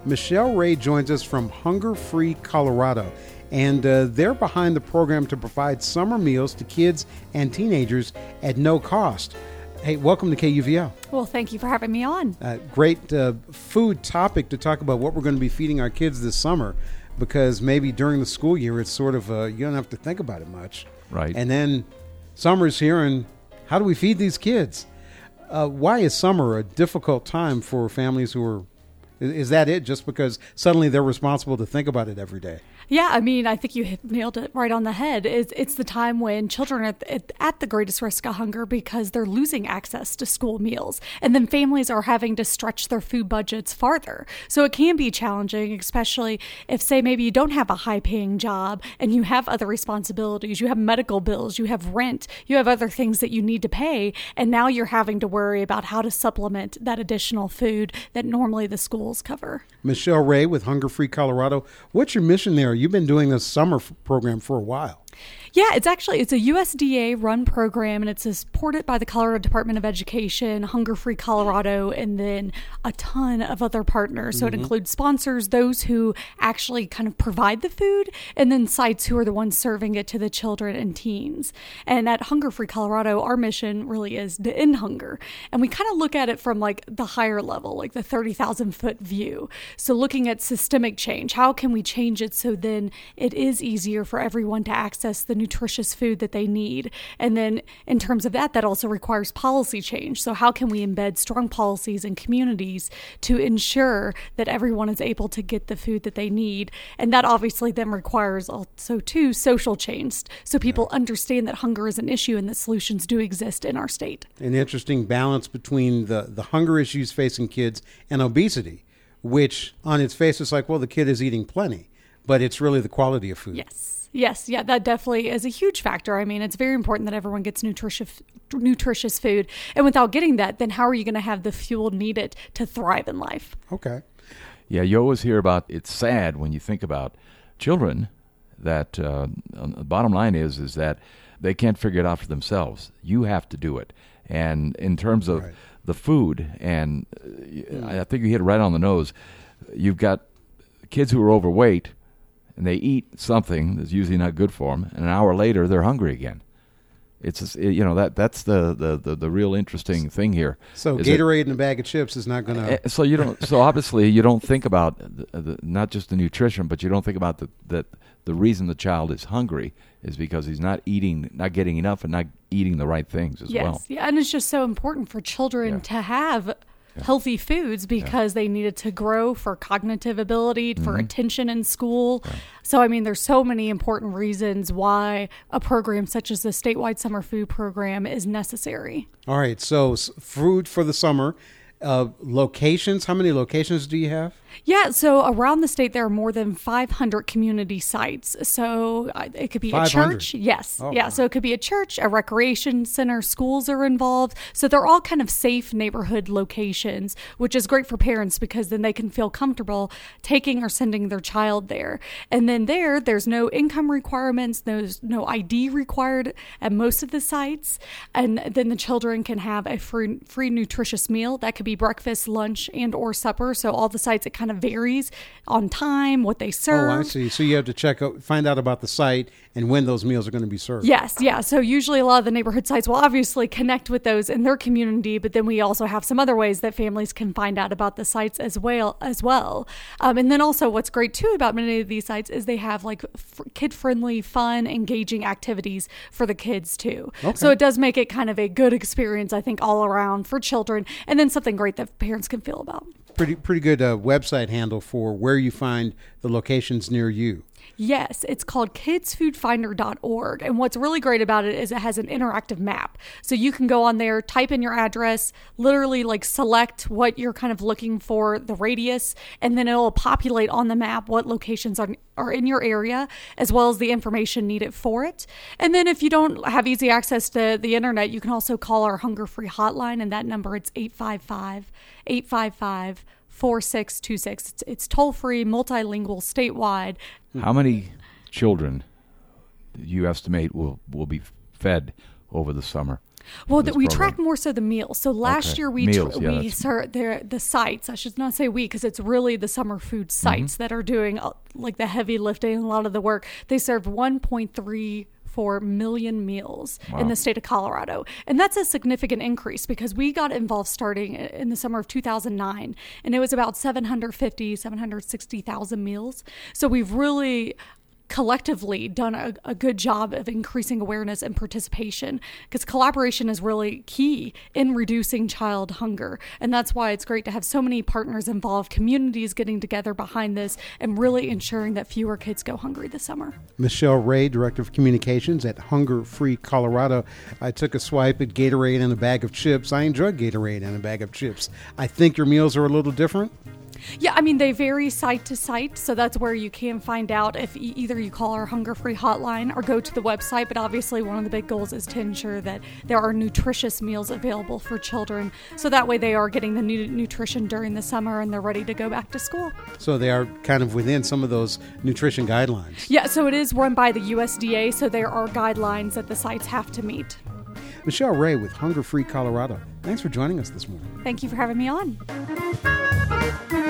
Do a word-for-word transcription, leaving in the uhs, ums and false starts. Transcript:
Michelle Ray joins us from Hunger Free Colorado, and uh, they're behind the program to provide summer meals to kids and teenagers at no cost. Hey, welcome to K U V L. Well, thank you for having me on. Uh, great uh, food topic to talk about what we're going to be feeding our kids this summer, because maybe during the school year it's sort of, uh, you don't have to think about it much. Right. And then summer's here, and how do we feed these kids? Uh, why is summer a difficult time for families who are, is, is that it, just because suddenly they're responsible to think about it every day? Yeah, I mean, I think you hit, nailed it right on the head. It's, it's the time when children are at, at the greatest risk of hunger because they're losing access to school meals. And then families are having to stretch their food budgets farther. So it can be challenging, especially if, say, maybe you don't have a high-paying job and you have other responsibilities. You have medical bills, you have rent, you have other things that you need to pay. And now you're having to worry about how to supplement that additional food that normally the schools cover. Michelle Ray with Hunger Free Colorado. What's your mission there? You've been doing this summer f- program for a while. Yeah, it's actually, it's a U S D A run program, and it's supported by the Colorado Department of Education, Hunger Free Colorado, and then a ton of other partners. So mm-hmm. It includes sponsors, those who actually kind of provide the food, and then sites who are the ones serving it to the children and teens. And at Hunger Free Colorado, our mission really is to end hunger. And we kind of look at it from like the higher level, like the thirty thousand foot view. So looking at systemic change, how can we change it so then it is easier for everyone to access the nutritious food that they need? And then in terms of that, that also requires policy change. So how can we embed strong policies in communities to ensure that everyone is able to get the food that they need? And that obviously then requires also too social change, so people yeah. understand that hunger is an issue and that solutions do exist in our state. An interesting balance between the, the hunger issues facing kids and obesity, which on its face is like, well, the kid is eating plenty, but it's really the quality of food. Yes. Yes, yeah, that definitely is a huge factor. I mean, it's very important that everyone gets nutritious nutritious food. And without getting that, then how are you going to have the fuel needed to thrive in life? Okay. Yeah, you always hear about, it's sad when you think about children that uh, the bottom line is is that they can't figure it out for themselves. You have to do it. And in terms of right. the food, and mm. I think you hit it right on the nose, you've got kids who are overweight, and they eat something that's usually not good for them, and an hour later they're hungry again. It's you know that that's the the, the, the real interesting thing here. So Gatorade it, and a bag of chips is not going to. So you don't. So obviously you don't think about the, the, not just the nutrition, but you don't think about the that the reason the child is hungry is because he's not eating, not getting enough, and not eating the right things as yes. well. Yes, yeah, and it's just so important for children yeah. to have. Yeah. healthy foods because yeah. they needed to grow for cognitive ability, for mm-hmm. attention in school. Right. So, I mean, there's so many important reasons why a program such as the statewide summer food program is necessary. All right. So food for the summer. Uh, locations, how many locations do you have? Yeah, so around the state there are more than five hundred community sites. So uh, it could be five hundred. A church. Yes. Oh, yeah, wow. So it could be a church, a recreation center, schools are involved. So they're all kind of safe neighborhood locations, which is great for parents because then they can feel comfortable taking or sending their child there. And then there, there's no income requirements, there's no I D required at most of the sites. And then the children can have a free, free nutritious meal. That could be breakfast, lunch, and or supper. So all the sites, it kind of varies on time, what they serve. Oh, I see. So you have to check out, find out about the site and when those meals are going to be served. Yes, yeah. So usually a lot of the neighborhood sites will obviously connect with those in their community, but then we also have some other ways that families can find out about the sites as well. As well. Um, and then also what's great too about many of these sites is they have like f- kid-friendly, fun, engaging activities for the kids too. Okay. So it does make it kind of a good experience, I think, all around for children, and then something great that parents can feel about. Pretty pretty good uh, website handle for where you find the locations near you. Yes, it's called kids food finder dot org. And what's really great about it is it has an interactive map. So you can go on there, type in your address, literally like select what you're kind of looking for, the radius, and then it'll populate on the map what locations are, are in your area, as well as the information needed for it. And then if you don't have easy access to the internet, you can also call our Hunger Free hotline, and that number, it's eight five five, eight five five, four six two six. It's, it's toll-free, multilingual, statewide. How many children do you estimate will, will be fed over the summer? Well, that we program? track more so the meals. So last Okay. year we Meals, tr- yeah, we that's- start the the sites. I should not say we because it's really the summer food sites Mm-hmm. that are doing uh, like the heavy lifting and a lot of the work. They served one point three four million meals Wow. in the state of Colorado. And that's a significant increase because we got involved starting in the summer of two thousand nine, and it was about seven hundred fifty, seven hundred sixty thousand meals. So we've really collectively done a, a good job of increasing awareness and participation because collaboration is really key in reducing child hunger. And that's why it's great to have so many partners involved, communities getting together behind this and really ensuring that fewer kids go hungry this summer. Michelle Ray, Director of Communications at Hunger Free Colorado. I took a swipe at Gatorade and a bag of chips. I enjoyed Gatorade and a bag of chips. I think your meals are a little different. Yeah, I mean, they vary site to site, so that's where you can find out if e- either you call our Hunger Free hotline or go to the website. But obviously, one of the big goals is to ensure that there are nutritious meals available for children, so that way they are getting the nu- nutrition during the summer and they're ready to go back to school. So they are kind of within some of those nutrition guidelines. Yeah, so it is run by the U S D A, so there are guidelines that the sites have to meet. Michelle Ray with Hunger Free Colorado. Thanks for joining us this morning. Thank you for having me on.